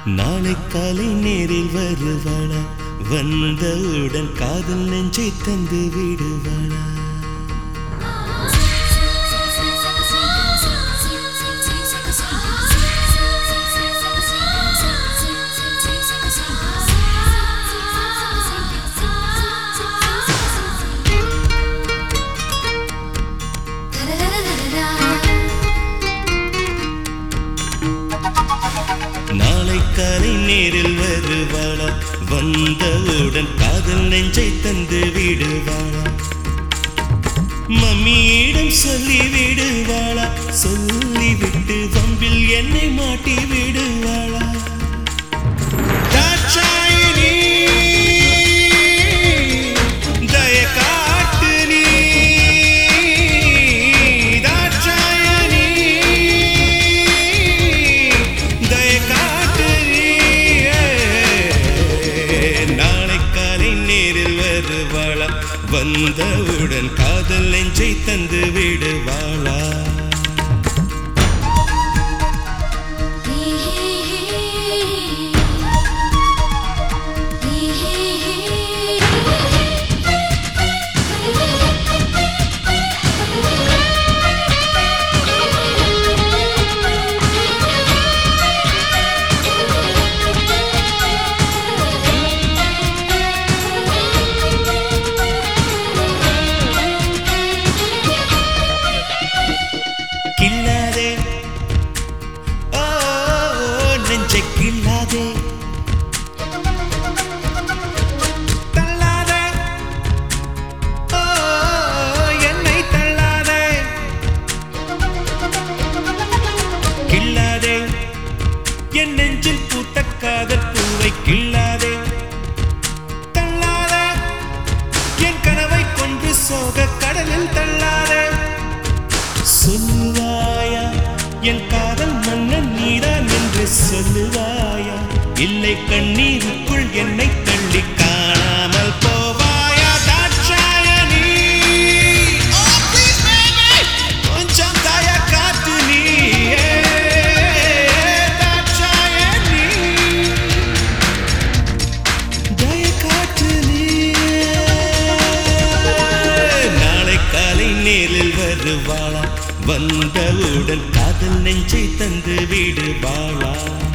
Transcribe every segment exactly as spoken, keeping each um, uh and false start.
நாளை காலை நேரில் வருவாளா, வந்தவுடன் காதல் நெஞ்சை தந்து விடுவாளா? நாளை காலை நேரில் வருவாளா, வந்தவுடன் காதல் நெஞ்சை தந்து விடுவாளா? மம்மியிடம் சொல்லி விடுவாளா, சொல்லிவிட்டு வம்பில் என்னை மாட்டி விடுவாளா? தாட்சாயினி தய காட்டு நீ, தாட்சாயினி தய காட்டு நீ. நாளை காலை நேரில் வருவாளா, வந்தவுடன் காதல் நெஞ்சை தந்து விடுவாளா? கில்லாதே ஓ நெஞ்சை கில்லாதே, தள்ளாதே ஓ என்னை தள்ளாதே, கில்லாதே என் நெஞ்சில் பூத்த காதல் பூவை கில்லாதே, தள்ளாதே என் கனவை கொன்று சோக கடலில் தள்ளாதே. சொல்லுவாயா என் காதல் மன்னன் நீதான் என்று சொல்லுவாயா, இல்லை கண்ணீருக்குள் என்னை தள்ளி காணாமல் போவாயா? தாட்சாயணி கொஞ்சம் தய காத்து நீ, தாட்சாயணி தய காத்து நீ. நாளை காலை நேரில் வருவாளா, வந்தவுடன் காதல் நெஞ்சை தந்து விடுவாளா?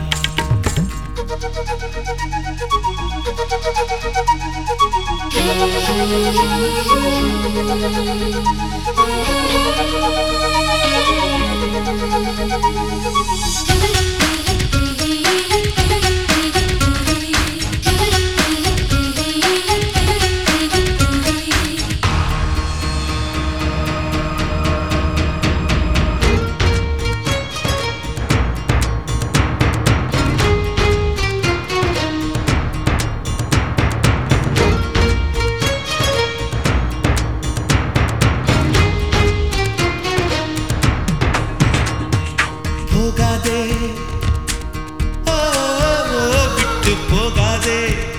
போகாதே ஓ விட்டு போகாதே,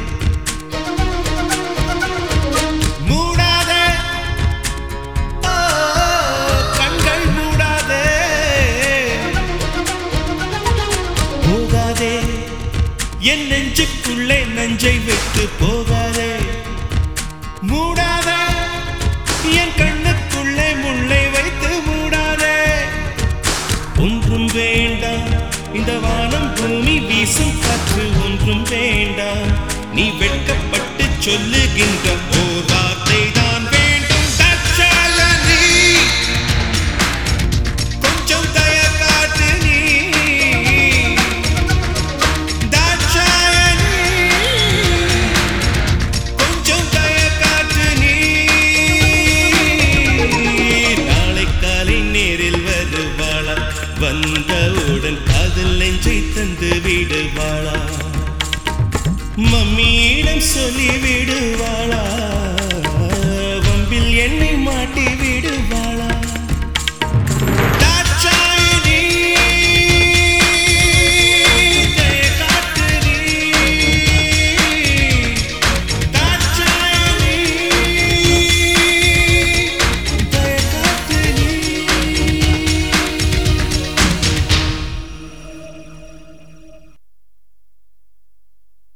மூடாதே ஓ கண்கள் மூடாதே, போகாதே என் நெஞ்சுக்குள்ளே நெஞ்சை விட்டு போகாதே, மூடாதே என் கண்ணுக்குள்ளே முள்ளை வைத்து மூடாதே. ஒன்றும் வேண்டாம் இந்த வானம் பூமி வீசும் காற்று, ஒன்றும் வேண்டாம் நீ வெட்கப்பட்டு சொல்லுகின்ற ஓர் வார்த்தை தான் வேண்டும். தாட்சாயணி கொஞ்சம் தய காட்டு நீ, தாட்சாயணி கொஞ்சம் தய காட்டு நீ. நாளை காலை நேரில் வருவாளா, வந்தவுடன் காதல் நெஞ்சை தந்து விடுவாளா? மம்மியிடம் சொல்லி விடுவாளா?